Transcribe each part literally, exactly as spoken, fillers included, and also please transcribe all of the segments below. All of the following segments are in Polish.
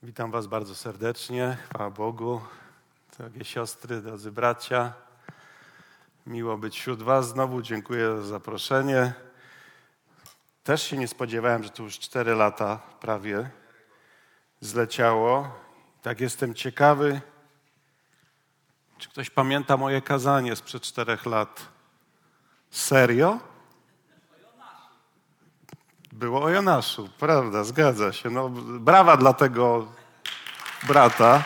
Witam was bardzo serdecznie, chwała Bogu, drogie siostry, drodzy bracia. Miło być wśród was. Znowu dziękuję za zaproszenie. Też się nie spodziewałem, że to już cztery lata prawie zleciało. Tak jestem ciekawy, czy ktoś pamięta moje kazanie sprzed czterech lat. Serio? Było o Jonaszu, prawda, zgadza się. No, brawa dla tego brata.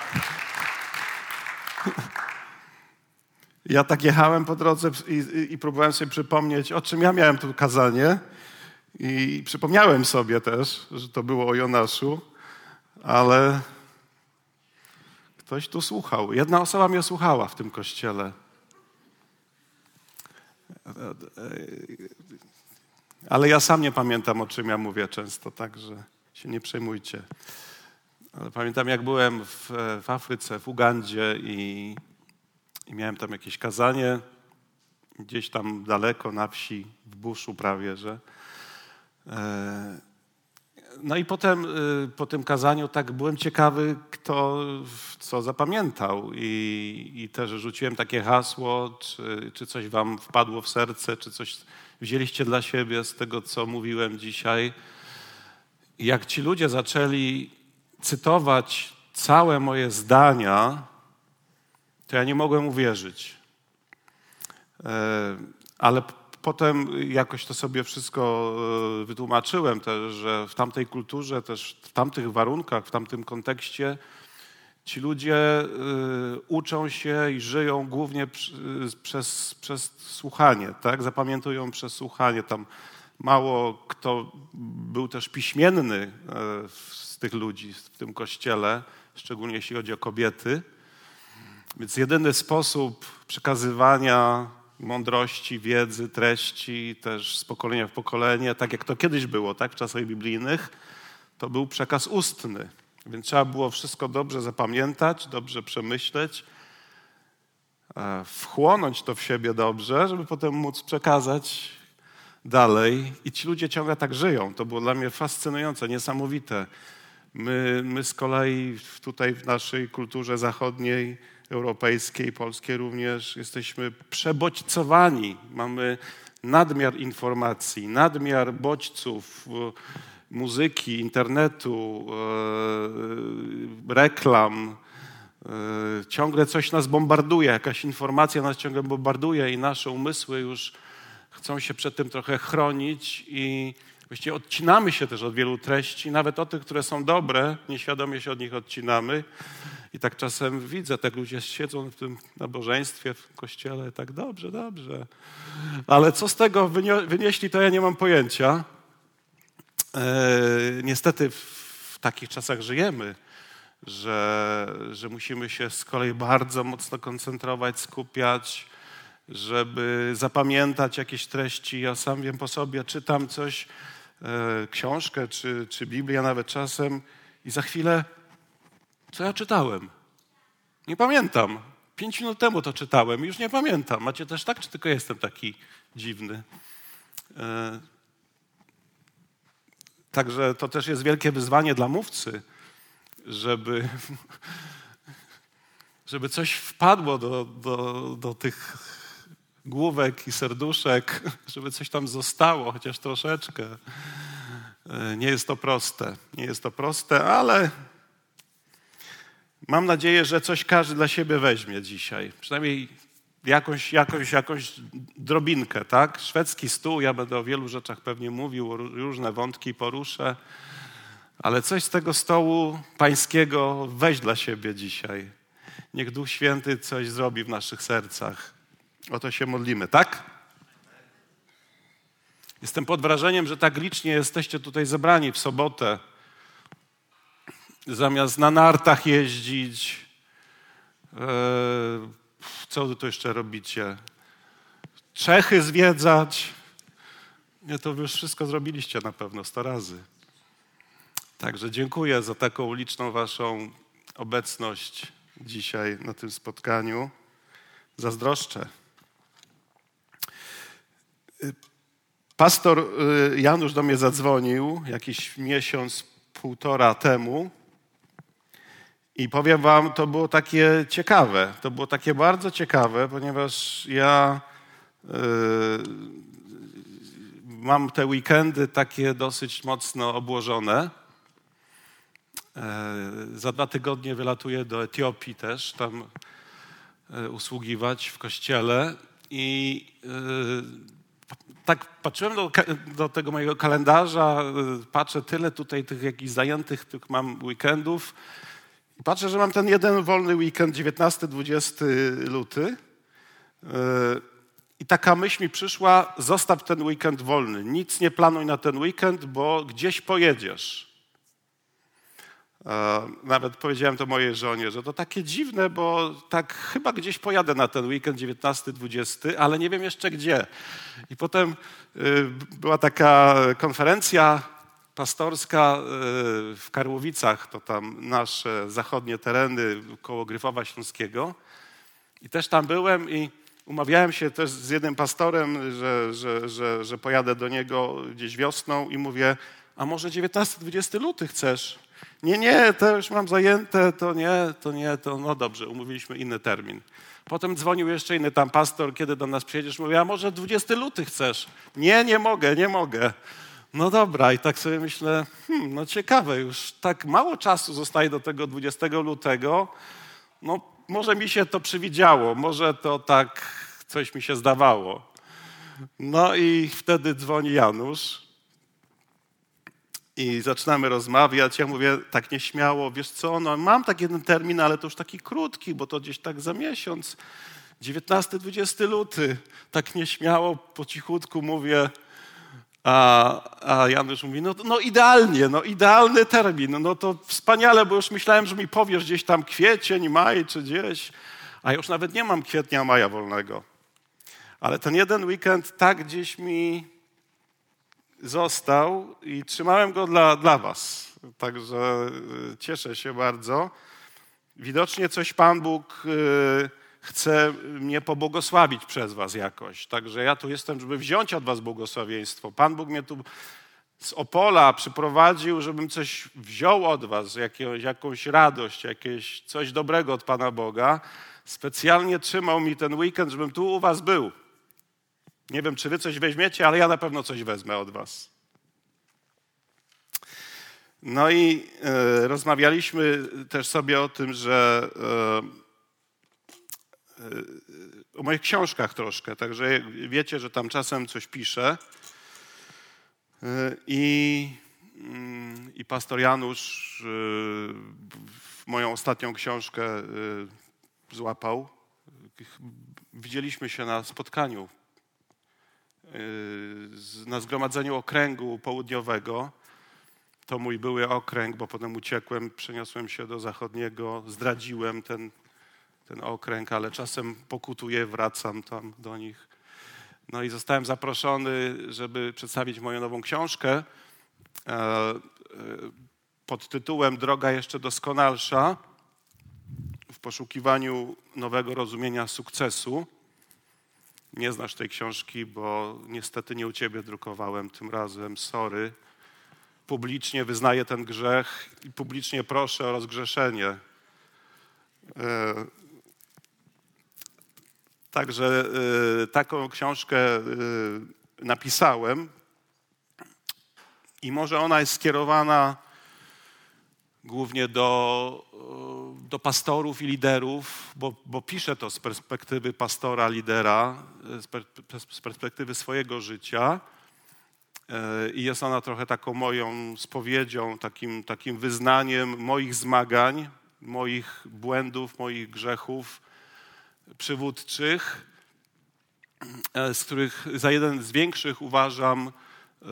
Ja tak jechałem po drodze i, i, i próbowałem sobie przypomnieć, o czym ja miałem tu kazanie. I przypomniałem sobie też, że to było o Jonaszu, ale ktoś tu słuchał. Jedna osoba mnie słuchała w tym kościele. Ale ja sam nie pamiętam, o czym ja mówię często, także się nie przejmujcie. Ale pamiętam, jak byłem w, w Afryce, w Ugandzie i, i miałem tam jakieś kazanie, gdzieś tam daleko na wsi, w buszu prawie, że. No i potem po tym kazaniu tak byłem ciekawy, kto co zapamiętał i, i też rzuciłem takie hasło, czy, czy coś wam wpadło w serce, czy coś wzięliście dla siebie z tego, co mówiłem dzisiaj. I jak ci ludzie zaczęli cytować całe moje zdania, to ja nie mogłem uwierzyć. Ale potem jakoś to sobie wszystko wytłumaczyłem też, że w tamtej kulturze, też w tamtych warunkach, w tamtym kontekście ci ludzie uczą się i żyją głównie przez, przez słuchanie, tak? Zapamiętują przez słuchanie. Tam mało kto był też piśmienny z tych ludzi w tym kościele, szczególnie jeśli chodzi o kobiety. Więc jedyny sposób przekazywania mądrości, wiedzy, treści też z pokolenia w pokolenie, tak jak to kiedyś było, tak, w czasach biblijnych, to był przekaz ustny. Więc trzeba było wszystko dobrze zapamiętać, dobrze przemyśleć, wchłonąć to w siebie dobrze, żeby potem móc przekazać dalej. I ci ludzie ciągle tak żyją. To było dla mnie fascynujące, niesamowite. My, my z kolei tutaj w naszej kulturze zachodniej, europejskiej, polskiej również jesteśmy przebodźcowani. Mamy nadmiar informacji, nadmiar bodźców, muzyki, internetu, e, reklam. E, ciągle coś nas bombarduje, jakaś informacja nas ciągle bombarduje i nasze umysły już chcą się przed tym trochę chronić i właściwie odcinamy się też od wielu treści, nawet od tych, które są dobre, nieświadomie się od nich odcinamy. I tak czasem widzę, tak ludzie siedzą w tym nabożeństwie, w kościele, tak dobrze, dobrze. Ale co z tego wynieśli, to ja nie mam pojęcia. E, niestety w takich czasach żyjemy, że, że musimy się z kolei bardzo mocno koncentrować, skupiać, żeby zapamiętać jakieś treści. Ja sam wiem po sobie, czytam coś, e, książkę czy, czy Biblię nawet czasem i za chwilę co ja czytałem? Nie pamiętam. Pięć minut temu to czytałem i już nie pamiętam. Macie też tak, czy tylko jestem taki dziwny? E, Także to też jest wielkie wyzwanie dla mówcy, żeby, żeby coś wpadło do, do, do tych główek i serduszek, żeby coś tam zostało, chociaż troszeczkę. E, nie jest to proste. Nie jest to proste, ale mam nadzieję, że coś każdy dla siebie weźmie dzisiaj. Przynajmniej jakąś, jakąś, jakąś drobinkę, tak? Szwedzki stół, ja będę o wielu rzeczach pewnie mówił, różne wątki poruszę, ale coś z tego stołu pańskiego weź dla siebie dzisiaj. Niech Duch Święty coś zrobi w naszych sercach. O to się modlimy, tak? Jestem pod wrażeniem, że tak licznie jesteście tutaj zebrani w sobotę. Zamiast na nartach jeździć, e, co wy tu jeszcze robicie? Czechy zwiedzać. Nie, to wy już wszystko zrobiliście na pewno sto razy. Także dziękuję za taką liczną waszą obecność dzisiaj na tym spotkaniu. Zazdroszczę. Pastor Janusz do mnie zadzwonił jakiś miesiąc, półtora temu I powiem wam, to było takie ciekawe. To było takie bardzo ciekawe, ponieważ ja yy, mam te weekendy takie dosyć mocno obłożone. Yy, za dwa tygodnie wylatuję do Etiopii też, tam yy, usługiwać w kościele. I yy, tak patrzyłem do, do tego mojego kalendarza, yy, patrzę tyle tutaj tych jakichś zajętych tych mam weekendów. I patrzę, że mam ten jeden wolny weekend, dziewiętnasty dwudziesty luty. Yy, I taka myśl mi przyszła, zostaw ten weekend wolny. Nic nie planuj na ten weekend, bo gdzieś pojedziesz. Yy, nawet powiedziałem to mojej żonie, że to takie dziwne, bo tak chyba gdzieś pojadę na ten weekend dziewiętnasty dwudziesty, ale nie wiem jeszcze gdzie. I potem yy, była taka konferencja pastorska w Karłowicach, to tam nasze zachodnie tereny koło Gryfowa Śląskiego. I też tam byłem i umawiałem się też z jednym pastorem, że, że, że, że pojadę do niego gdzieś wiosną i mówię, a może dziewiętnasty dwudziesty luty chcesz? Nie, nie, to już mam zajęte, to nie, to nie, to no dobrze, umówiliśmy inny termin. Potem dzwonił jeszcze inny tam pastor, kiedy do nas przyjedziesz, mówię, a może dwudziesty luty chcesz? Nie, nie mogę, nie mogę. No dobra, i tak sobie myślę, hmm, no ciekawe, już tak mało czasu zostaje do tego dwudziestego lutego, no może mi się to przywidziało, może to tak coś mi się zdawało. No i wtedy dzwoni Janusz i zaczynamy rozmawiać. Ja mówię tak nieśmiało, wiesz co, no mam taki jeden termin, ale to już taki krótki, bo to gdzieś tak za miesiąc, dziewiętnasty dwudziesty luty, tak nieśmiało, po cichutku mówię. A, a Janusz mówi, no, no idealnie, no idealny termin, no to wspaniale, bo już myślałem, że mi powiesz gdzieś tam kwiecień, maj czy gdzieś, a już nawet nie mam kwietnia, maja wolnego. Ale ten jeden weekend tak gdzieś mi został i trzymałem go dla, dla was. Także cieszę się bardzo. Widocznie coś Pan Bóg yy, chce mnie pobłogosławić przez was jakoś. Także ja tu jestem, żeby wziąć od was błogosławieństwo. Pan Bóg mnie tu z Opola przyprowadził, żebym coś wziął od was, jakiegoś, jakąś radość, jakieś coś dobrego od Pana Boga. Specjalnie trzymał mi ten weekend, żebym tu u was był. Nie wiem, czy wy coś weźmiecie, ale ja na pewno coś wezmę od was. No i e, rozmawialiśmy też sobie o tym, że e, o moich książkach troszkę, także wiecie, że tam czasem coś piszę. I, i pastor Janusz moją ostatnią książkę złapał. Widzieliśmy się na spotkaniu, na zgromadzeniu okręgu południowego. To mój były okręg, bo potem uciekłem, przeniosłem się do zachodniego, zdradziłem ten ten okręg, ale czasem pokutuję, wracam tam do nich. No i zostałem zaproszony, żeby przedstawić moją nową książkę pod tytułem Droga jeszcze doskonalsza w poszukiwaniu nowego rozumienia sukcesu. Nie znasz tej książki, bo niestety nie u ciebie drukowałem tym razem, sorry. Publicznie wyznaję ten grzech i publicznie proszę o rozgrzeszenie. Także y, taką książkę y, napisałem i może ona jest skierowana głównie do, do pastorów i liderów, bo, bo piszę to z perspektywy pastora, lidera, z, per, z perspektywy swojego życia y, i jest ona trochę taką moją spowiedzią, takim, takim wyznaniem moich zmagań, moich błędów, moich grzechów przywódczych, z których za jeden z większych uważam yy,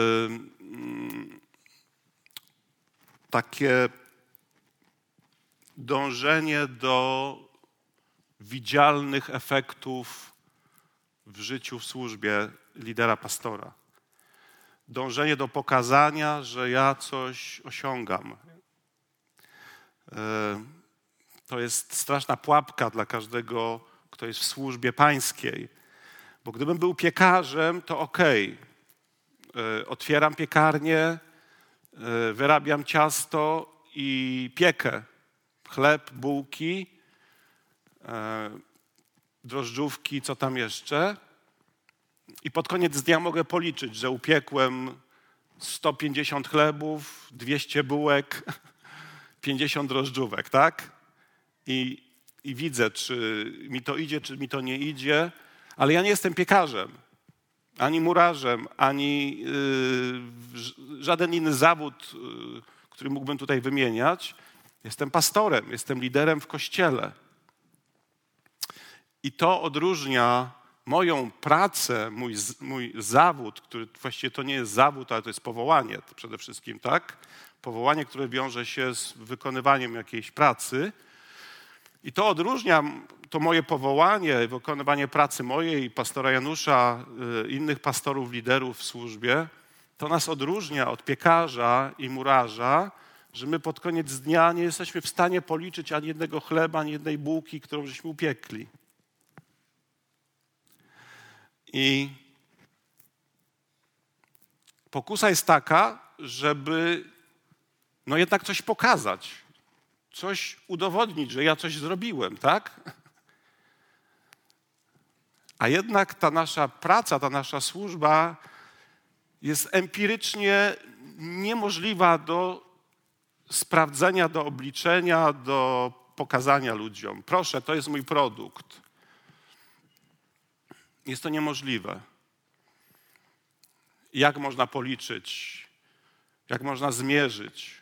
takie dążenie do widzialnych efektów w życiu, w służbie lidera pastora. Dążenie do pokazania, że ja coś osiągam. Yy, To jest straszna pułapka dla każdego, kto jest w służbie pańskiej. Bo gdybym był piekarzem, to okej. Okay. Otwieram piekarnię, wyrabiam ciasto i piekę chleb, bułki, e, drożdżówki, co tam jeszcze. I pod koniec dnia mogę policzyć, że upiekłem sto pięćdziesiąt chlebów, dwieście bułek, pięćdziesiąt drożdżówek, tak? I, I widzę, czy mi to idzie, czy mi to nie idzie, ale ja nie jestem piekarzem, ani murarzem, ani yy, żaden inny zawód, yy, który mógłbym tutaj wymieniać. Jestem pastorem, jestem liderem w kościele. I to odróżnia moją pracę, mój, mój zawód, który właściwie to nie jest zawód, ale to jest powołanie przede wszystkim, tak? Powołanie, które wiąże się z wykonywaniem jakiejś pracy. I to odróżnia to moje powołanie, wykonywanie pracy mojej, pastora Janusza, innych pastorów, liderów w służbie. To nas odróżnia od piekarza i murarza, że my pod koniec dnia nie jesteśmy w stanie policzyć ani jednego chleba, ani jednej bułki, którą żeśmy upiekli. I pokusa jest taka, żeby no jednak coś pokazać, coś udowodnić, że ja coś zrobiłem, tak? A jednak ta nasza praca, ta nasza służba jest empirycznie niemożliwa do sprawdzenia, do obliczenia, do pokazania ludziom. Proszę, to jest mój produkt. Jest to niemożliwe. Jak można policzyć, jak można zmierzyć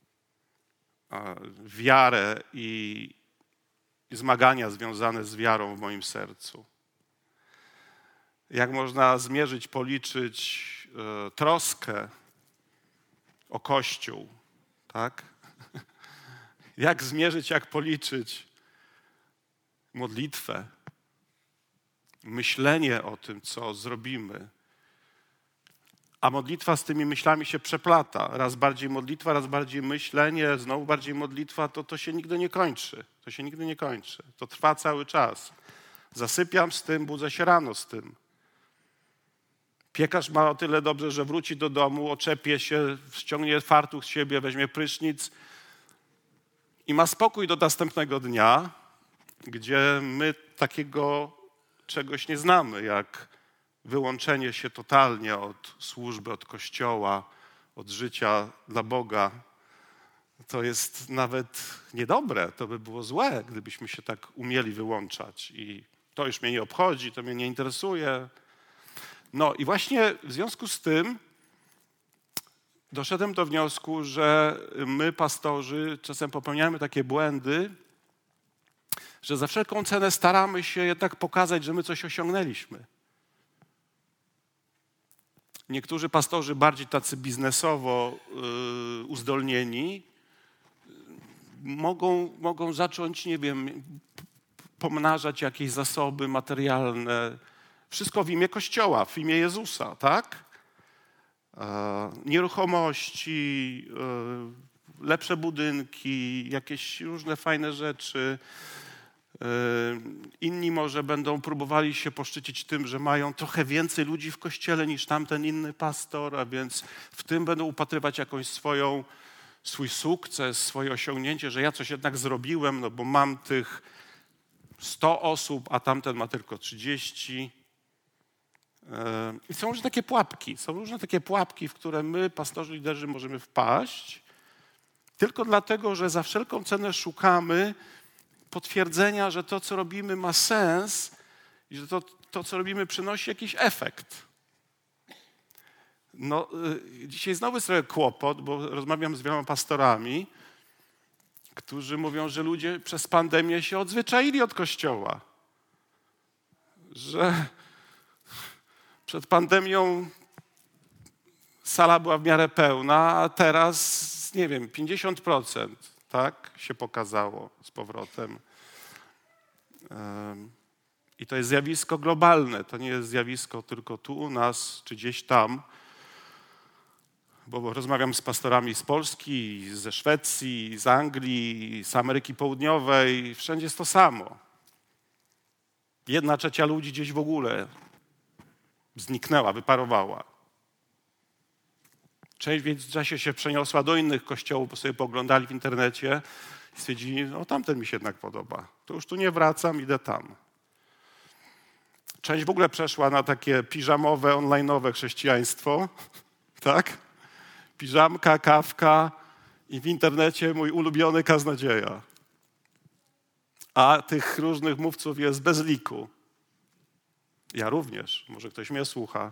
wiarę i, i zmagania związane z wiarą w moim sercu? Jak można zmierzyć, policzyć e, troskę o Kościół, tak? Jak zmierzyć, jak policzyć modlitwę, myślenie o tym, co zrobimy. A modlitwa z tymi myślami się przeplata. Raz bardziej modlitwa, raz bardziej myślenie, znowu bardziej modlitwa, to to się nigdy nie kończy. To się nigdy nie kończy. To trwa cały czas. Zasypiam z tym, budzę się rano z tym. Piekarz ma o tyle dobrze, że wróci do domu, oczepie się, ściągnie fartuch z siebie, weźmie prysznic i ma spokój do następnego dnia, gdzie my takiego czegoś nie znamy, jak wyłączenie się totalnie od służby, od Kościoła, od życia dla Boga. To jest nawet niedobre, to by było złe, gdybyśmy się tak umieli wyłączać i to już mnie nie obchodzi, to mnie nie interesuje. No i właśnie w związku z tym doszedłem do wniosku, że my, pastorzy, czasem popełniamy takie błędy, że za wszelką cenę staramy się jednak pokazać, że my coś osiągnęliśmy. Niektórzy pastorzy bardziej tacy biznesowo yy, uzdolnieni mogą, mogą zacząć, nie wiem, pomnażać jakieś zasoby materialne. Wszystko w imię Kościoła, w imię Jezusa, tak? E, nieruchomości, e, lepsze budynki, jakieś różne fajne rzeczy. Inni może będą próbowali się poszczycić tym, że mają trochę więcej ludzi w kościele niż tamten inny pastor, a więc w tym będą upatrywać jakąś swoją, swój sukces, swoje osiągnięcie, że ja coś jednak zrobiłem, no bo mam tych sto osób, a tamten ma tylko trzydzieści. I są różne takie pułapki, są różne takie pułapki, w które my, pastorzy, liderzy, możemy wpaść, tylko dlatego, że za wszelką cenę szukamy potwierdzenia, że to, co robimy, ma sens i że to, to co robimy, przynosi jakiś efekt. No, y, dzisiaj znowu jest trochę kłopot, bo rozmawiam z wieloma pastorami, którzy mówią, że ludzie przez pandemię się odzwyczaili od Kościoła. Że przed pandemią sala była w miarę pełna, a teraz, nie wiem, pięćdziesiąt procent. Tak się pokazało z powrotem. I to jest zjawisko globalne. To nie jest zjawisko tylko tu u nas, czy gdzieś tam. Bo rozmawiam z pastorami z Polski, ze Szwecji, z Anglii, z Ameryki Południowej. Wszędzie jest to samo. Jedna trzecia ludzi gdzieś w ogóle zniknęła, wyparowała. Część w międzyczasie się przeniosła do innych kościołów, bo sobie pooglądali w internecie Stwierdzili, no tamten mi się jednak podoba. To już tu nie wracam, idę tam. Część w ogóle przeszła na takie piżamowe, online'owe chrześcijaństwo, tak? Piżamka, kawka i w internecie mój ulubiony kaznodzieja. A tych różnych mówców jest bez liku. Ja również, może ktoś mnie słucha.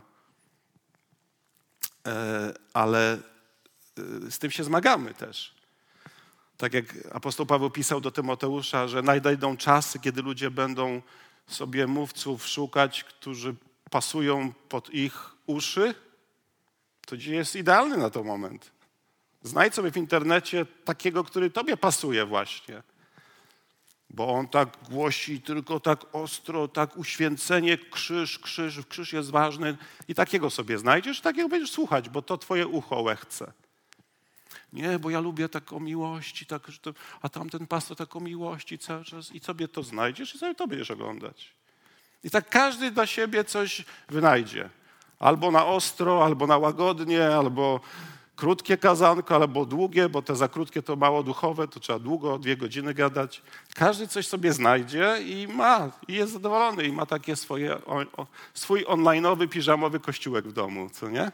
E, ale z tym się zmagamy też. Tak jak apostoł Paweł pisał do Tymoteusza, że nadejdą czasy, kiedy ludzie będą sobie mówców szukać, którzy pasują pod ich uszy. To dziś jest idealny na ten moment. Znajdź sobie w internecie takiego, który tobie pasuje właśnie. Bo on tak głosi tylko tak ostro, tak uświęcenie, krzyż, krzyż, krzyż jest ważny. I takiego sobie znajdziesz, takiego będziesz słuchać, bo to twoje ucho łechce. Nie, bo ja lubię tak o miłości, tak, że to, a tamten pastor tak o miłości cały czas. I sobie to znajdziesz i sobie to będziesz oglądać. I tak każdy dla siebie coś wynajdzie. Albo na ostro, albo na łagodnie, albo krótkie kazanko, albo długie, bo te za krótkie to mało duchowe, to trzeba długo, dwie godziny gadać. Każdy coś sobie znajdzie i ma, i jest zadowolony, i ma takie swoje, o, o, swój online'owy, piżamowy kościółek w domu, co nie?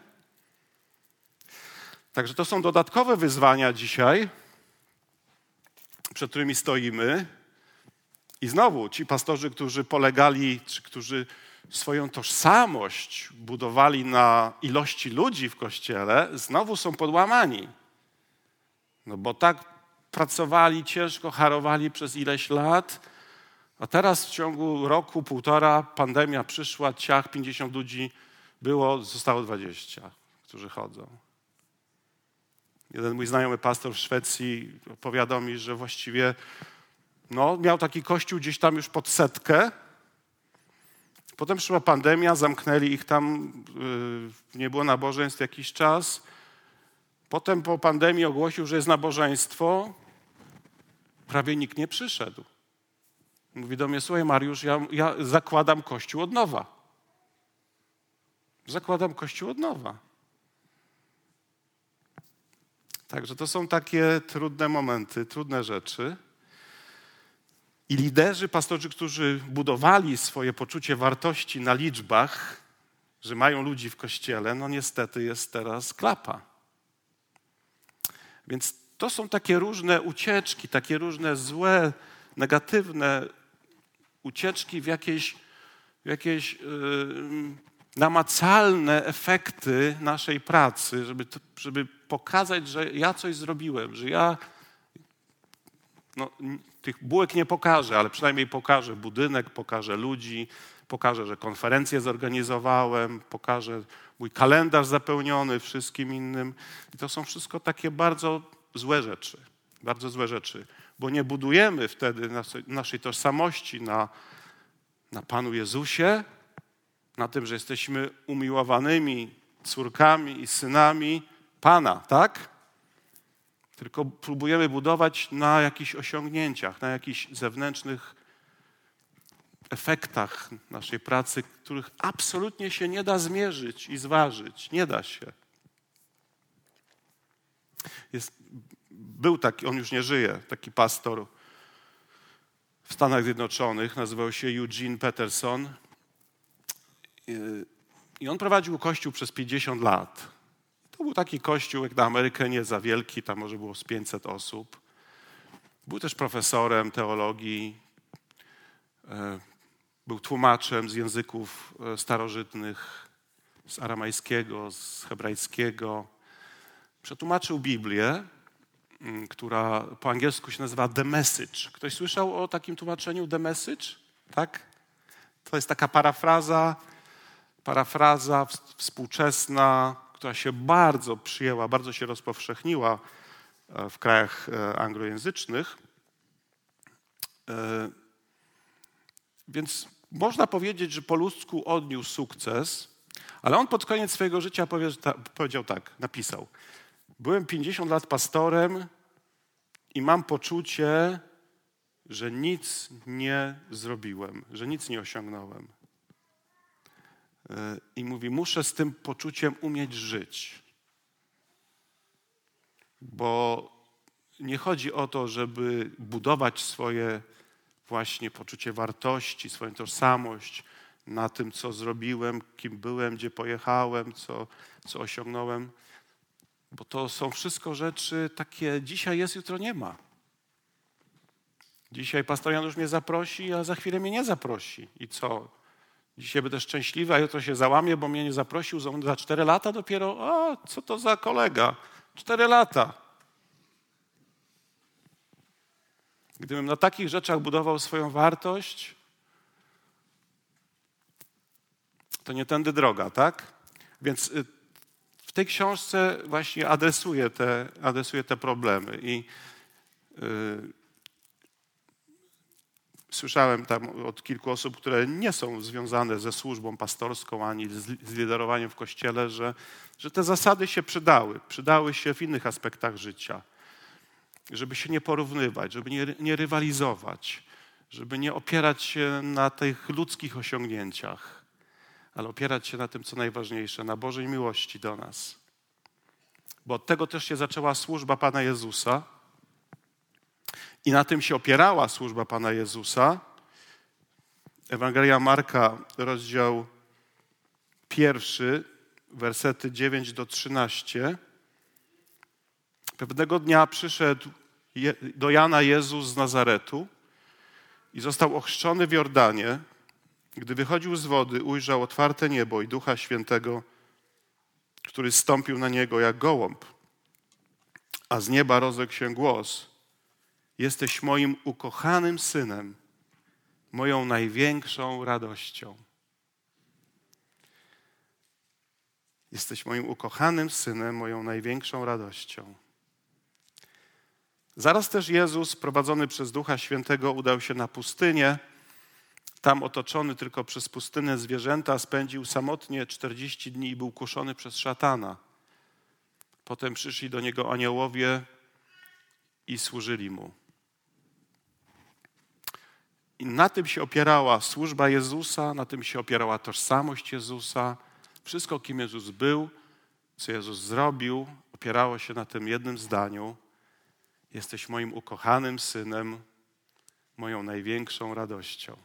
Także to są dodatkowe wyzwania dzisiaj, przed którymi stoimy. I znowu ci pastorzy, którzy polegali, czy którzy swoją tożsamość budowali na ilości ludzi w kościele, znowu są podłamani. No bo tak pracowali ciężko, harowali przez ileś lat, a teraz w ciągu roku, półtora pandemia przyszła, ciach, pięćdziesiąt ludzi było, zostało dwadzieścia, którzy chodzą. Jeden mój znajomy pastor w Szwecji opowiadał mi, że właściwie no, miał taki kościół gdzieś tam już pod setkę. Potem przyszła pandemia, zamknęli ich tam, yy, nie było nabożeństw jakiś czas. Potem po pandemii ogłosił, że jest nabożeństwo. Prawie nikt nie przyszedł. Mówi do mnie, słuchaj Mariusz, ja, ja zakładam kościół od nowa. Zakładam kościół od nowa. Także to są takie trudne momenty, trudne rzeczy. I liderzy, pastorzy, którzy budowali swoje poczucie wartości na liczbach, że mają ludzi w kościele, no niestety jest teraz klapa. Więc to są takie różne ucieczki, takie różne złe, negatywne ucieczki w jakieś, w jakieś yy, namacalne efekty naszej pracy, żeby, to, żeby pokazać, że ja coś zrobiłem, że ja no, tych bułek nie pokażę, ale przynajmniej pokażę budynek, pokażę ludzi, pokażę, że konferencję zorganizowałem, pokażę mój kalendarz zapełniony wszystkim innym. I to są wszystko takie bardzo złe rzeczy, bardzo złe rzeczy, bo nie budujemy wtedy naszej, naszej tożsamości na, na Panu Jezusie, na tym, że jesteśmy umiłowanymi córkami i synami Pana, tak? Tylko próbujemy budować na jakichś osiągnięciach, na jakichś zewnętrznych efektach naszej pracy, których absolutnie się nie da zmierzyć i zważyć. Nie da się. Jest, był taki, on już nie żyje, taki pastor w Stanach Zjednoczonych, nazywał się Eugene Peterson. I on prowadził kościół przez pięćdziesiąt lat. To był taki kościół jak na Amerykę, nie za wielki, tam może było z pięćset osób. Był też profesorem teologii, był tłumaczem z języków starożytnych, z aramejskiego, z hebrajskiego. Przetłumaczył Biblię, która po angielsku się nazywa The Message. Ktoś słyszał o takim tłumaczeniu The Message? Tak? To jest taka parafraza, parafraza współczesna, która się bardzo przyjęła, bardzo się rozpowszechniła w krajach anglojęzycznych. Więc można powiedzieć, że po ludzku odniósł sukces, ale on pod koniec swojego życia powiedział tak, napisał: byłem pięćdziesiąt lat pastorem i mam poczucie, że nic nie zrobiłem, że nic nie osiągnąłem. I mówi, muszę z tym poczuciem umieć żyć. Bo nie chodzi o to, żeby budować swoje właśnie poczucie wartości, swoją tożsamość na tym, co zrobiłem, kim byłem, gdzie pojechałem, co, co osiągnąłem. Bo to są wszystko rzeczy takie, dzisiaj jest, jutro nie ma. Dzisiaj pastor Janusz mnie zaprosi, a za chwilę mnie nie zaprosi. I co? Dzisiaj będę szczęśliwy, a jutro się załamię, bo mnie nie zaprosił za, za cztery lata dopiero. O, co to za kolega? Cztery lata. Gdybym na takich rzeczach budował swoją wartość, to nie tędy droga, tak? Więc w tej książce właśnie adresuję te, adresuję te problemy. I yy, słyszałem tam od kilku osób, które nie są związane ze służbą pastorską ani z, z liderowaniem w Kościele, że, że te zasady się przydały. Przydały się w innych aspektach życia. Żeby się nie porównywać, żeby nie, nie rywalizować, żeby nie opierać się na tych ludzkich osiągnięciach, ale opierać się na tym, co najważniejsze, na Bożej miłości do nas. Bo od tego też się zaczęła służba Pana Jezusa i na tym się opierała służba Pana Jezusa. Ewangelia Marka, rozdział pierwszy, wersety dziewięć do trzynastu. Pewnego dnia przyszedł do Jana Jezus z Nazaretu i został ochrzczony w Jordanie. Gdy wychodził z wody, ujrzał otwarte niebo i Ducha Świętego, który zstąpił na niego jak gołąb. A z nieba rozległ się głos: jesteś moim ukochanym Synem, moją największą radością. Jesteś moim ukochanym Synem, moją największą radością. Zaraz też Jezus, prowadzony przez Ducha Świętego, udał się na pustynię. Tam otoczony tylko przez pustynne zwierzęta spędził samotnie czterdzieści dni i był kuszony przez szatana. Potem przyszli do niego aniołowie i służyli mu. I na tym się opierała służba Jezusa, na tym się opierała tożsamość Jezusa. Wszystko, kim Jezus był, co Jezus zrobił, opierało się na tym jednym zdaniu: jesteś moim ukochanym Synem, moją największą radością.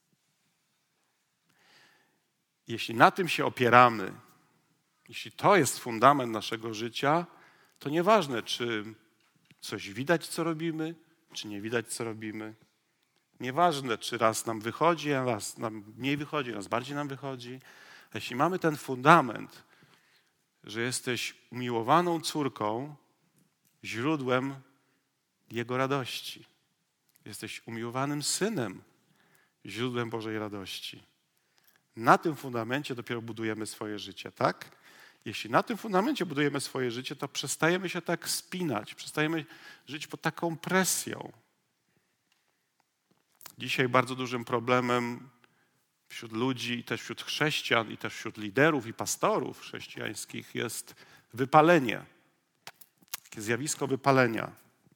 Jeśli na tym się opieramy, jeśli to jest fundament naszego życia, to nieważne, czy coś widać, co robimy, czy nie widać, co robimy. Nieważne, czy raz nam wychodzi, a raz nam mniej wychodzi, raz bardziej nam wychodzi. A jeśli mamy ten fundament, że jesteś umiłowaną córką, źródłem Jego radości. Jesteś umiłowanym Synem, źródłem Bożej radości. Na tym fundamencie dopiero budujemy swoje życie, tak? Jeśli na tym fundamencie budujemy swoje życie, to przestajemy się tak spinać, przestajemy żyć pod taką presją. Dzisiaj bardzo dużym problemem wśród ludzi, i też wśród chrześcijan, i też wśród liderów i pastorów chrześcijańskich jest wypalenie. Takie zjawisko wypalenia.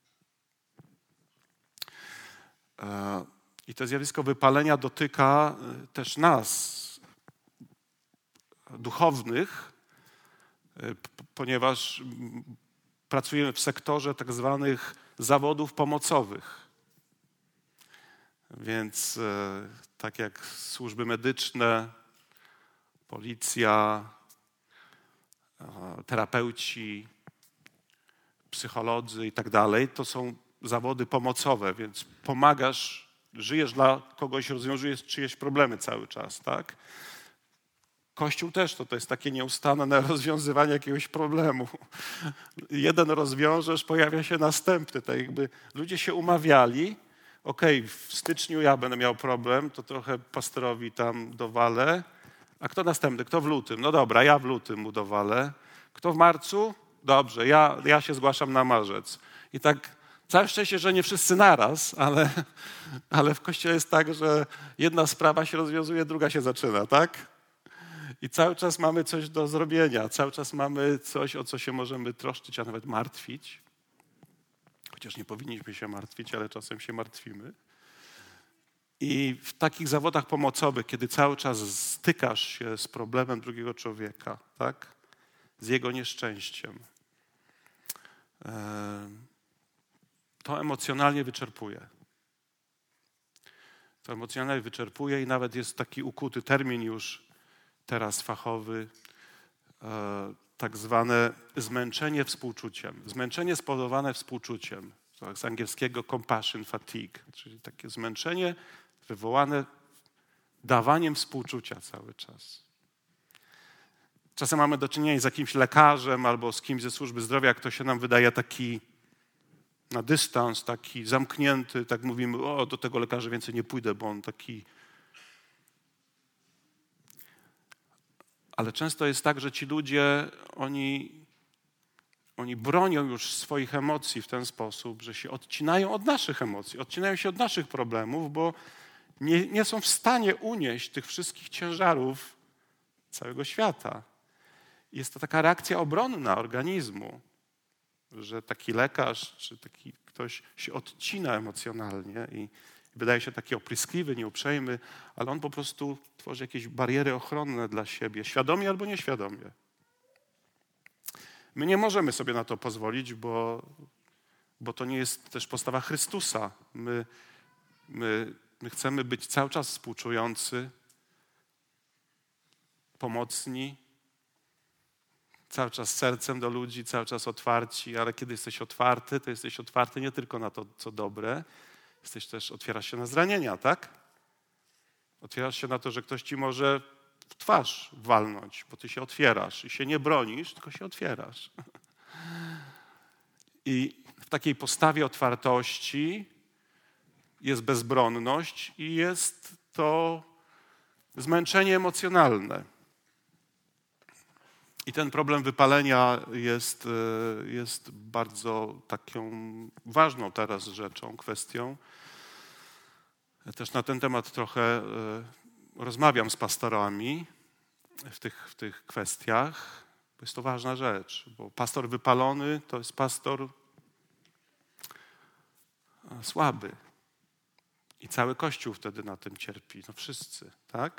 I to zjawisko wypalenia dotyka też nas, duchownych, ponieważ pracujemy w sektorze tak zwanych zawodów pomocowych. Więc tak jak służby medyczne, policja, terapeuci, psycholodzy i tak dalej, to są zawody pomocowe, więc pomagasz, żyjesz dla kogoś, rozwiązujesz czyjeś problemy cały czas, tak? Kościół też to, to jest takie nieustanne rozwiązywanie jakiegoś problemu. Jeden rozwiążesz, pojawia się następny. Tak jakby ludzie się umawiali, okej, okay, w styczniu ja będę miał problem, to trochę pastorowi tam dowalę. A kto następny? Kto w lutym? No dobra, ja w lutym mu dowalę. Kto w marcu? Dobrze, ja, ja się zgłaszam na marzec. I tak całe szczęście, że nie wszyscy naraz, ale, ale w Kościele jest tak, że jedna sprawa się rozwiązuje, druga się zaczyna, tak? I cały czas mamy coś do zrobienia, cały czas mamy coś, o co się możemy troszczyć, a nawet martwić. Chociaż nie powinniśmy się martwić, ale czasem się martwimy. I w takich zawodach pomocowych, kiedy cały czas stykasz się z problemem drugiego człowieka, tak? Z jego nieszczęściem, to emocjonalnie wyczerpuje. To emocjonalnie wyczerpuje i nawet jest taki ukuty termin już teraz fachowy, e, tak zwane zmęczenie współczuciem. Zmęczenie spowodowane współczuciem. To z angielskiego compassion fatigue, czyli takie zmęczenie wywołane dawaniem współczucia cały czas. Czasem mamy do czynienia z jakimś lekarzem albo z kimś ze służby zdrowia, kto się nam wydaje taki na dystans, taki zamknięty, tak mówimy, o, do tego lekarza więcej nie pójdę, bo on taki... Ale często jest tak, że ci ludzie, oni, oni bronią już swoich emocji w ten sposób, że się odcinają od naszych emocji, odcinają się od naszych problemów, bo nie, nie są w stanie unieść tych wszystkich ciężarów całego świata. Jest to taka reakcja obronna organizmu, że taki lekarz czy taki ktoś się odcina emocjonalnie i wydaje się taki opryskliwy, nieuprzejmy, ale on po prostu tworzy jakieś bariery ochronne dla siebie, świadomie albo nieświadomie. My nie możemy sobie na to pozwolić, bo, bo to nie jest też postawa Chrystusa. My, my, my chcemy być cały czas współczujący, pomocni, cały czas sercem do ludzi, cały czas otwarci, ale kiedy jesteś otwarty, to jesteś otwarty nie tylko na to, co dobre, jesteś też, otwierasz się na zranienia, tak? Otwierasz się na to, że ktoś ci może w twarz walnąć, bo ty się otwierasz i się nie bronisz, tylko się otwierasz. I w takiej postawie otwartości jest bezbronność i jest to zmęczenie emocjonalne. I ten problem wypalenia jest, jest bardzo taką ważną teraz rzeczą, kwestią. Ja też na ten temat trochę rozmawiam z pastorami w tych, w tych kwestiach. Jest to ważna rzecz, bo pastor wypalony to jest pastor słaby. I cały Kościół wtedy na tym cierpi. No wszyscy, tak?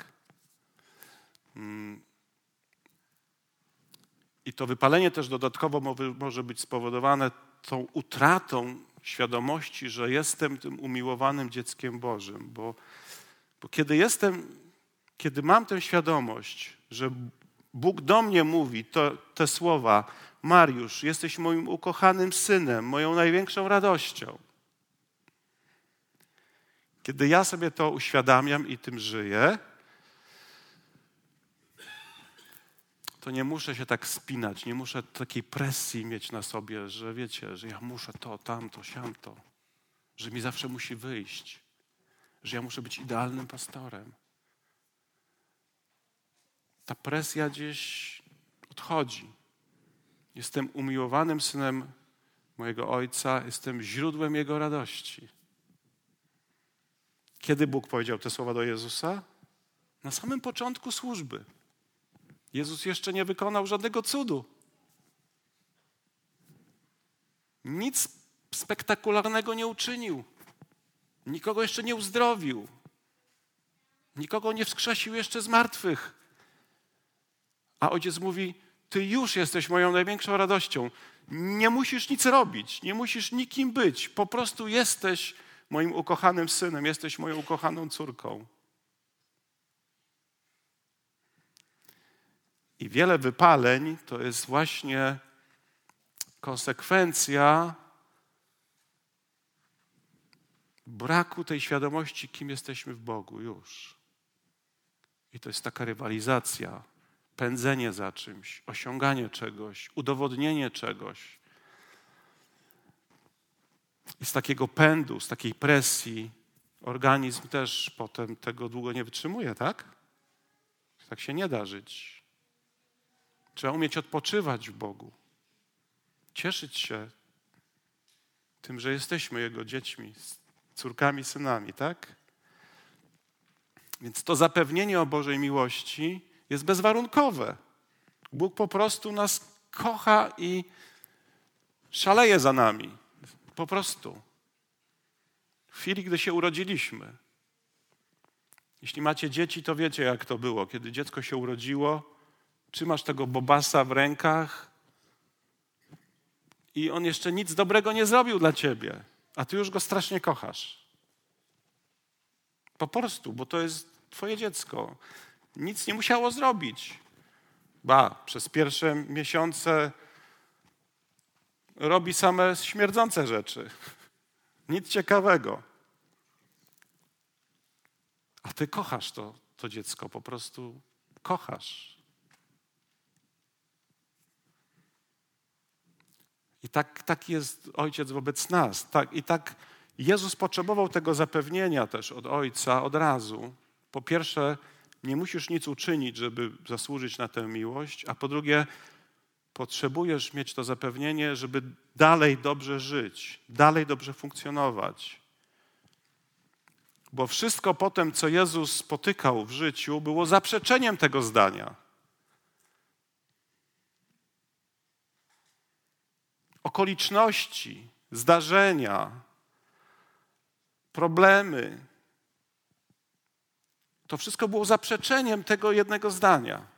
I to wypalenie też dodatkowo może być spowodowane tą utratą świadomości, że jestem tym umiłowanym dzieckiem Bożym. Bo, bo kiedy jestem, kiedy mam tę świadomość, że Bóg do mnie mówi to, te słowa: Mariusz, jesteś moim ukochanym synem, moją największą radością. Kiedy ja sobie to uświadamiam i tym żyję, to nie muszę się tak spinać, nie muszę takiej presji mieć na sobie, że wiecie, że ja muszę to, tamto, siamto, że mi zawsze musi wyjść, że ja muszę być idealnym pastorem. Ta presja gdzieś odchodzi. Jestem umiłowanym synem mojego Ojca, jestem źródłem Jego radości. Kiedy Bóg powiedział te słowa do Jezusa? Na samym początku służby. Jezus jeszcze nie wykonał żadnego cudu. Nic spektakularnego nie uczynił. Nikogo jeszcze nie uzdrowił. Nikogo nie wskrzesił jeszcze z martwych. A Ojciec mówi: Ty już jesteś moją największą radością. Nie musisz nic robić, nie musisz nikim być. Po prostu jesteś moim ukochanym synem, jesteś moją ukochaną córką. I wiele wypaleń to jest właśnie konsekwencja braku tej świadomości, kim jesteśmy w Bogu już. I to jest taka rywalizacja, pędzenie za czymś, osiąganie czegoś, udowodnienie czegoś. I z takiego pędu, z takiej presji organizm też potem tego długo nie wytrzymuje, tak? Tak się nie da żyć. Trzeba umieć odpoczywać w Bogu. Cieszyć się tym, że jesteśmy Jego dziećmi, córkami, synami, tak? Więc to zapewnienie o Bożej miłości jest bezwarunkowe. Bóg po prostu nas kocha i szaleje za nami. Po prostu. W chwili, gdy się urodziliśmy. Jeśli macie dzieci, to wiecie, jak to było. Kiedy dziecko się urodziło, trzymasz tego bobasa w rękach i on jeszcze nic dobrego nie zrobił dla ciebie. a ty już go strasznie kochasz. Po prostu, bo to jest twoje dziecko. Nic nie musiało zrobić. Ba, przez pierwsze miesiące robi same śmierdzące rzeczy. Nic ciekawego. A ty kochasz to, to dziecko, po prostu kochasz. I tak, tak jest Ojciec wobec nas. Tak, I tak Jezus potrzebował tego zapewnienia też od Ojca od razu. Po pierwsze, nie musisz nic uczynić, żeby zasłużyć na tę miłość, a po drugie, potrzebujesz mieć to zapewnienie, żeby dalej dobrze żyć, dalej dobrze funkcjonować. Bo wszystko potem, co Jezus spotykał w życiu, było zaprzeczeniem tego zdania. Okoliczności, zdarzenia, problemy. To wszystko było zaprzeczeniem tego jednego zdania.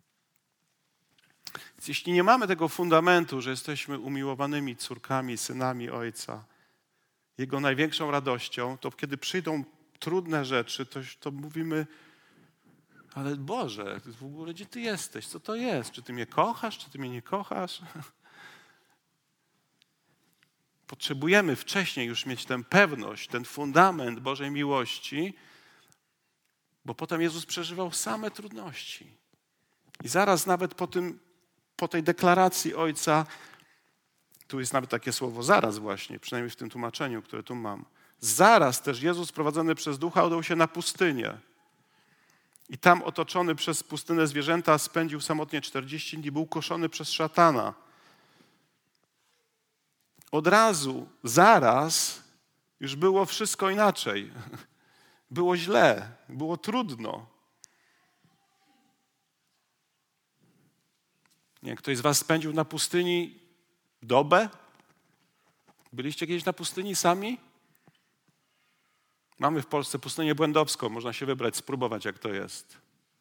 Więc jeśli nie mamy tego fundamentu, że jesteśmy umiłowanymi córkami, synami Ojca, Jego największą radością, to kiedy przyjdą trudne rzeczy, to, to mówimy, ale Boże, w ogóle gdzie Ty jesteś? Co to jest? Czy Ty mnie kochasz? Czy Ty mnie nie kochasz? Potrzebujemy wcześniej już mieć tę pewność, ten fundament Bożej miłości, bo potem Jezus przeżywał same trudności. I zaraz nawet po tym, po tej deklaracji Ojca, tu jest nawet takie słowo zaraz właśnie, przynajmniej w tym tłumaczeniu, które tu mam. Zaraz też Jezus prowadzony przez Ducha udał się na pustynię. I tam otoczony przez pustynę zwierzęta spędził samotnie czterdzieści dni, był kuszony przez szatana. Od razu, zaraz już było wszystko inaczej. Było źle, było trudno. Nie, ktoś z was spędził na pustyni dobę? Byliście kiedyś na pustyni sami? Mamy w Polsce pustynię błędowską, można się wybrać, spróbować jak to jest.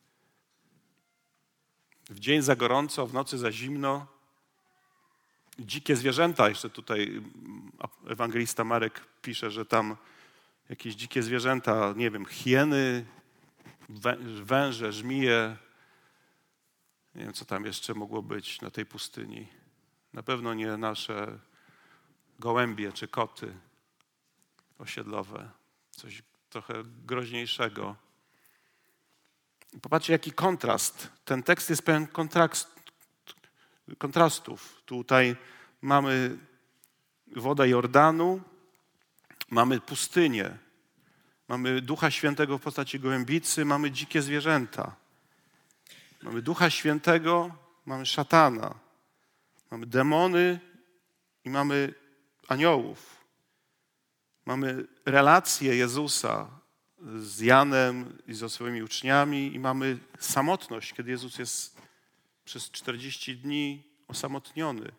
W dzień za gorąco, w nocy za zimno. Dzikie zwierzęta, jeszcze tutaj ewangelista Marek pisze, że tam jakieś dzikie zwierzęta, nie wiem, hieny, węże, żmije, nie wiem, co tam jeszcze mogło być na tej pustyni. Na pewno nie nasze gołębie czy koty osiedlowe. Coś trochę groźniejszego. Popatrzcie, jaki kontrast. Ten tekst jest pełen kontrast, kontrastów. Tutaj mamy wodę Jordanu, mamy pustynię, mamy Ducha Świętego w postaci gołębicy, mamy dzikie zwierzęta. Mamy Ducha Świętego, mamy szatana, mamy demony i mamy aniołów. Mamy relację Jezusa z Janem i ze swoimi uczniami i mamy samotność, kiedy Jezus jest przez czterdzieści dni osamotniony.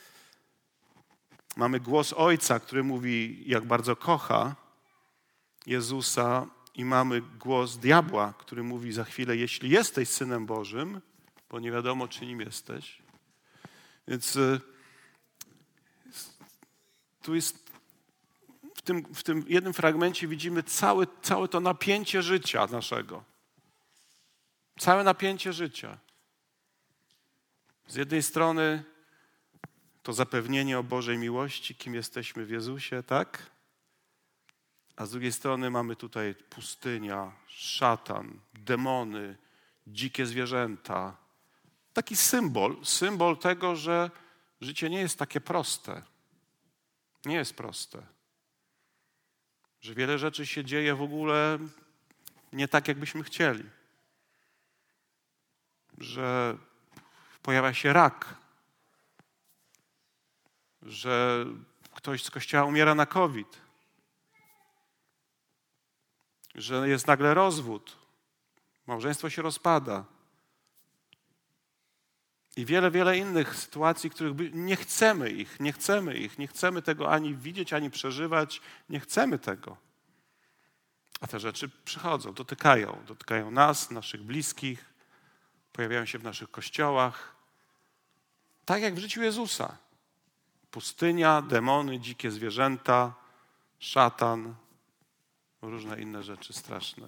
Mamy głos Ojca, który mówi, jak bardzo kocha Jezusa, i mamy głos diabła, który mówi za chwilę, jeśli jesteś Synem Bożym, bo nie wiadomo, czy nim jesteś. Więc tu jest, w tym, w tym jednym fragmencie widzimy całe, całe to napięcie życia naszego. Całe napięcie życia. Z jednej strony to zapewnienie o Bożej miłości, kim jesteśmy w Jezusie, tak? A z drugiej strony mamy tutaj pustynia, szatan, demony, dzikie zwierzęta. Taki symbol, symbol tego, że życie nie jest takie proste. Nie jest proste. Że wiele rzeczy się dzieje w ogóle nie tak, jakbyśmy chcieli. Że pojawia się rak. Że ktoś z kościoła umiera na COVID. Że jest nagle rozwód. Małżeństwo się rozpada. I wiele, wiele innych sytuacji, których nie chcemy ich, nie chcemy ich, nie chcemy tego ani widzieć, ani przeżywać. Nie chcemy tego. A te rzeczy przychodzą, dotykają. Dotykają nas, naszych bliskich, pojawiają się w naszych kościołach. Tak jak w życiu Jezusa. Pustynia, demony, dzikie zwierzęta, szatan, różne inne rzeczy straszne.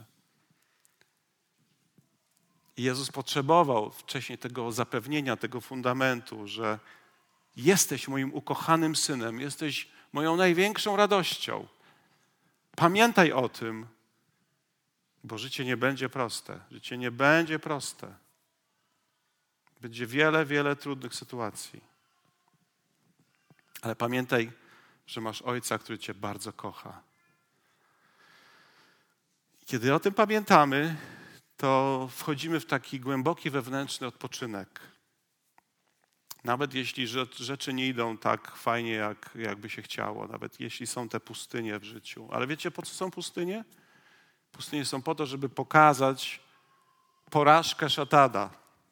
I Jezus potrzebował wcześniej tego zapewnienia, tego fundamentu, że jesteś moim ukochanym synem, jesteś moją największą radością. Pamiętaj o tym, bo życie nie będzie proste. Życie nie będzie proste. Będzie wiele, wiele trudnych sytuacji. Ale pamiętaj, że masz Ojca, który cię bardzo kocha. Kiedy o tym pamiętamy, to wchodzimy w taki głęboki wewnętrzny odpoczynek. Nawet jeśli rzeczy nie idą tak fajnie, jak, jakby się chciało, nawet jeśli są te pustynie w życiu. Ale wiecie, po co są pustynie? Pustynie są po to, żeby pokazać porażkę szatana.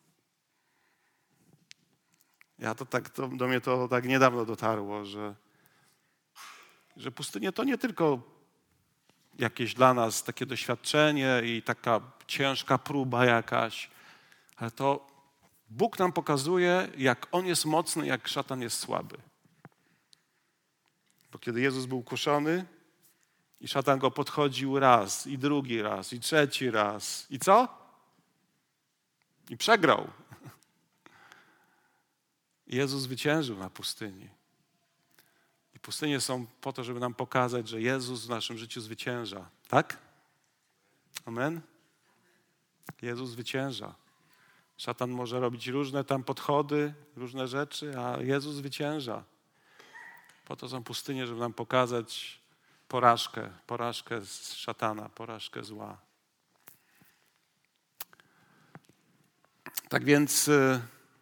Ja to tak, to, do mnie to tak niedawno dotarło, że, że pustynie to nie tylko jakieś dla nas takie doświadczenie i taka ciężka próba jakaś, ale to Bóg nam pokazuje, jak On jest mocny, jak szatan jest słaby. Bo kiedy Jezus był kuszony i szatan go podchodził raz, i drugi raz, i trzeci raz. I co? I przegrał. Jezus zwyciężył na pustyni. I pustynie są po to, żeby nam pokazać, że Jezus w naszym życiu zwycięża. Tak? Amen? Jezus zwycięża. Szatan może robić różne tam podchody, różne rzeczy, a Jezus zwycięża. Po to są pustynie, żeby nam pokazać porażkę, porażkę z szatana, porażkę zła. Tak więc y,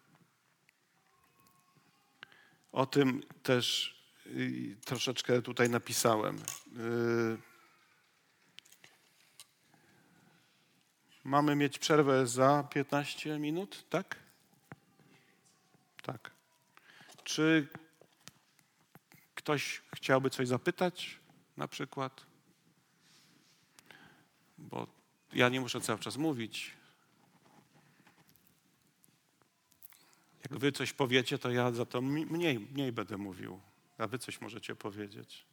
o tym też y, troszeczkę tutaj napisałem. Y, Mamy mieć przerwę za piętnaście minut, tak? Tak. Czy ktoś chciałby coś zapytać na przykład? Bo ja nie muszę cały czas mówić. Jak wy coś powiecie, to ja za to mniej, mniej będę mówił, a wy coś możecie powiedzieć.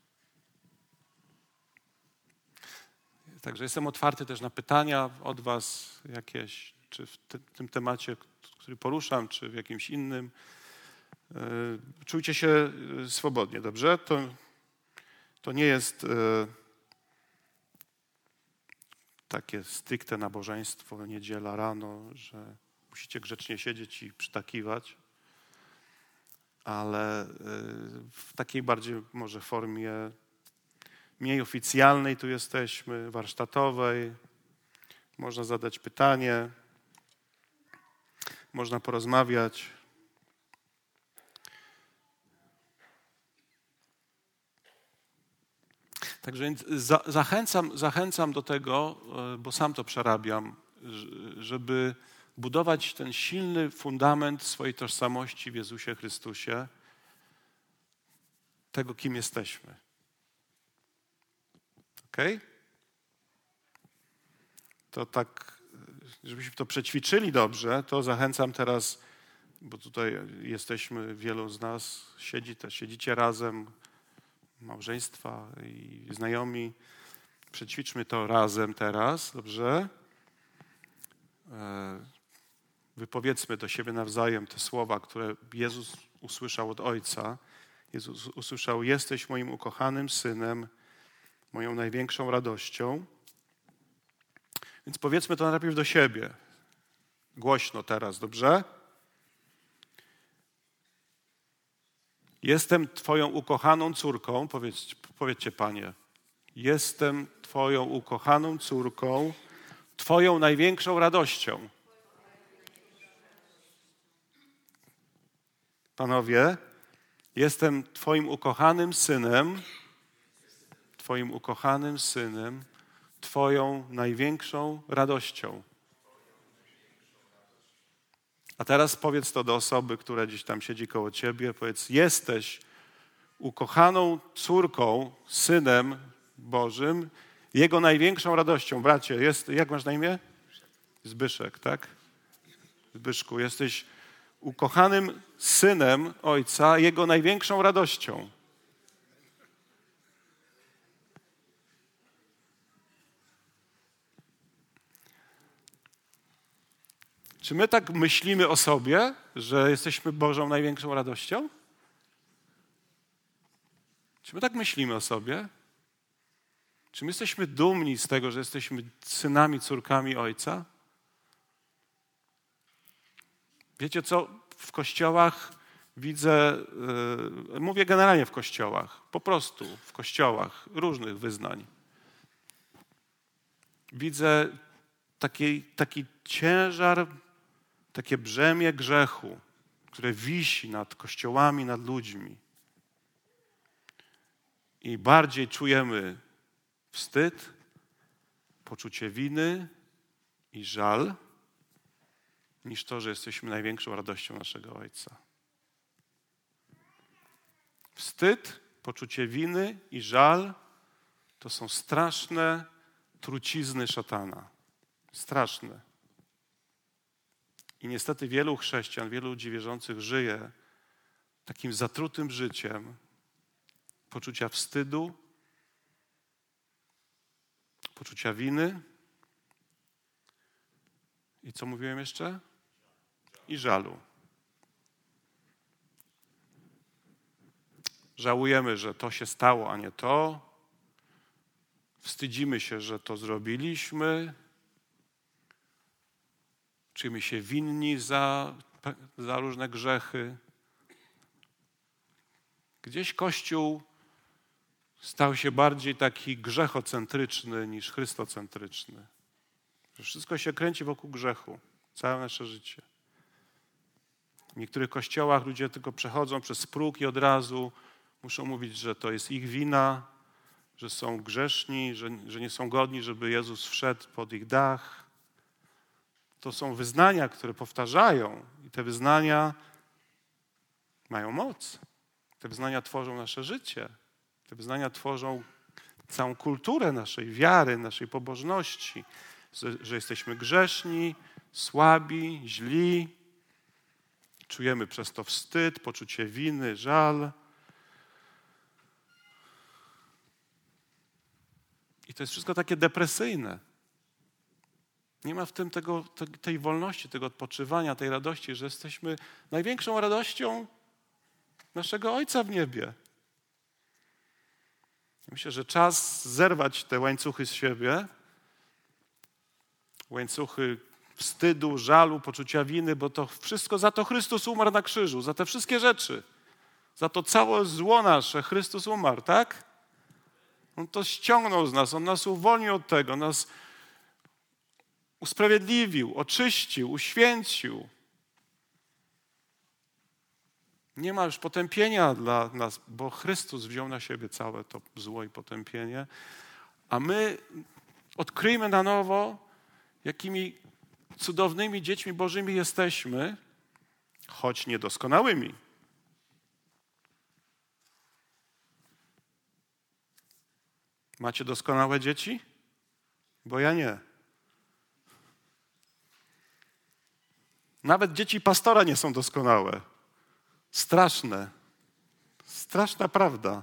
Także jestem otwarty też na pytania od was jakieś, czy w te, tym temacie, który poruszam, czy w jakimś innym. Yy, czujcie się swobodnie, dobrze? To, to nie jest yy, takie stricte nabożeństwo, niedziela rano, że musicie grzecznie siedzieć i przytakiwać, ale yy, w takiej bardziej może formie mniej oficjalnej tu jesteśmy, warsztatowej. Można zadać pytanie, można porozmawiać. Także więc za, zachęcam, zachęcam do tego, bo sam to przerabiam, żeby budować ten silny fundament swojej tożsamości w Jezusie Chrystusie, tego, kim jesteśmy. Okej? Okay? To tak, żebyśmy to przećwiczyli dobrze, to zachęcam teraz, bo tutaj jesteśmy, wielu z nas siedzi, też siedzicie razem, małżeństwa i znajomi. Przećwiczmy to razem teraz, dobrze? Wypowiedzmy do siebie nawzajem te słowa, które Jezus usłyszał od Ojca. Jezus usłyszał: jesteś moim ukochanym Synem, moją największą radością. Więc powiedzmy to najpierw do siebie. Głośno teraz, dobrze? Jestem Twoją ukochaną córką. Powiedz, powiedzcie, Panie. Jestem Twoją ukochaną córką, Twoją największą radością. Panowie, jestem Twoim ukochanym synem, Twoim ukochanym synem, Twoją największą radością. A teraz powiedz to do osoby, która gdzieś tam siedzi koło ciebie. Powiedz: jesteś ukochaną córką, synem Bożym, Jego największą radością. Bracie, jest, jak masz na imię? Zbyszek, tak? Zbyszku, jesteś ukochanym synem Ojca, Jego największą radością. Czy my tak myślimy o sobie, że jesteśmy Bożą największą radością? Czy my tak myślimy o sobie? Czy my jesteśmy dumni z tego, że jesteśmy synami, córkami Ojca? Wiecie co? W kościołach widzę, yy, mówię generalnie w kościołach, po prostu w kościołach różnych wyznań. Widzę taki, taki ciężar, takie brzemię grzechu, które wisi nad kościołami, nad ludźmi. I bardziej czujemy wstyd, poczucie winy i żal, niż to, że jesteśmy największą radością naszego Ojca. Wstyd, poczucie winy i żal to są straszne trucizny szatana. Straszne. I niestety wielu chrześcijan, wielu ludzi wierzących żyje takim zatrutym życiem poczucia wstydu, poczucia winy i co mówiłem jeszcze? I żalu. Żałujemy, że to się stało, a nie to. Wstydzimy się, że to zrobiliśmy. Czujemy się winni za, za różne grzechy. Gdzieś Kościół stał się bardziej taki grzechocentryczny niż chrystocentryczny. Że wszystko się kręci wokół grzechu. Całe nasze życie. W niektórych kościołach ludzie tylko przechodzą przez próg i od razu muszą mówić, że to jest ich wina, że są grzeszni, że, że nie są godni, żeby Jezus wszedł pod ich dach. To są wyznania, które powtarzają i te wyznania mają moc. Te wyznania tworzą nasze życie. Te wyznania tworzą całą kulturę naszej wiary, naszej pobożności, że, że jesteśmy grzeszni, słabi, źli. Czujemy przez to wstyd, poczucie winy, żal. I to jest wszystko takie depresyjne. Nie ma w tym tego, tej wolności, tego odpoczywania, tej radości, że jesteśmy największą radością naszego Ojca w niebie. Myślę, że czas zerwać te łańcuchy z siebie, łańcuchy wstydu, żalu, poczucia winy, bo to wszystko za to Chrystus umarł na krzyżu, za te wszystkie rzeczy. Za to całe zło nasze Chrystus umarł, tak? On to ściągnął z nas, On nas uwolnił od tego, nas usprawiedliwił, oczyścił, uświęcił. Nie ma już potępienia dla nas, bo Chrystus wziął na siebie całe to zło i potępienie, a my odkryjmy na nowo, jakimi cudownymi dziećmi Bożymi jesteśmy, choć niedoskonałymi. Macie doskonałe dzieci? Bo ja nie. Nawet dzieci pastora nie są doskonałe. Straszne. Straszna prawda.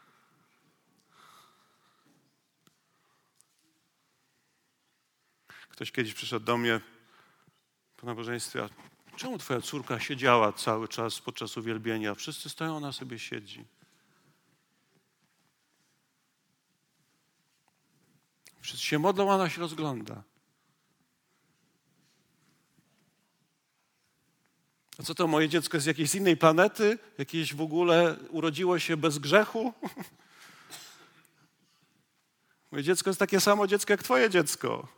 Ktoś kiedyś przyszedł do mnie po nabożeństwie, a czemu twoja córka siedziała cały czas podczas uwielbienia? Wszyscy stoją, ona sobie siedzi. Wszyscy się modlą, a ona się rozgląda. A co to, moje dziecko jest z jakiejś innej planety? Jakieś w ogóle urodziło się bez grzechu? Moje dziecko jest takie samo dziecko jak twoje dziecko.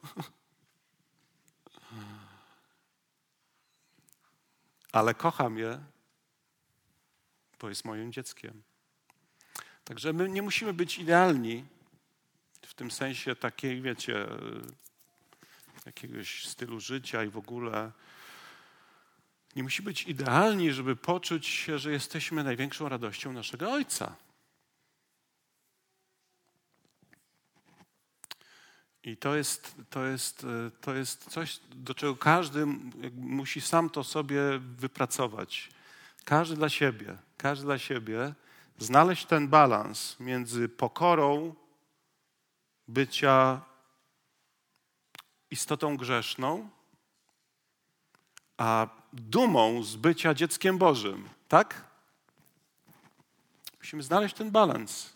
Ale kocham je, bo jest moim dzieckiem. Także my nie musimy być idealni w tym sensie takiej, wiecie, jakiegoś stylu życia i w ogóle. Nie musi być idealni, żeby poczuć się, że jesteśmy największą radością naszego Ojca. I to jest, to jest, to jest coś, do czego każdy musi sam to sobie wypracować. Każdy dla siebie, każdy dla siebie znaleźć ten balans między pokorą bycia istotą grzeszną, a dumą z bycia dzieckiem Bożym, tak? Musimy znaleźć ten balans.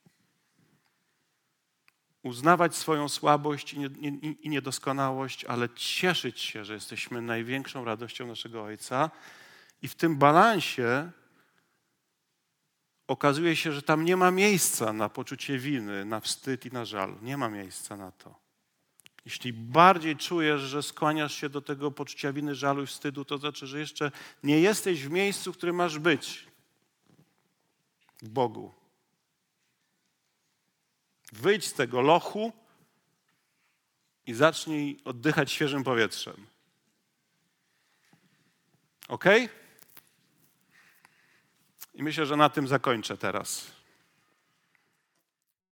Uznawać swoją słabość i, nie, i, i niedoskonałość, ale cieszyć się, że jesteśmy największą radością naszego Ojca. I w tym balansie okazuje się, że tam nie ma miejsca na poczucie winy, na wstyd i na żal. Nie ma miejsca na to. Jeśli bardziej czujesz, że skłaniasz się do tego poczucia winy, żalu i wstydu, to znaczy, że jeszcze nie jesteś w miejscu, w którym masz być. W Bogu. Wyjdź z tego lochu i zacznij oddychać świeżym powietrzem. Ok? I myślę, że na tym zakończę teraz.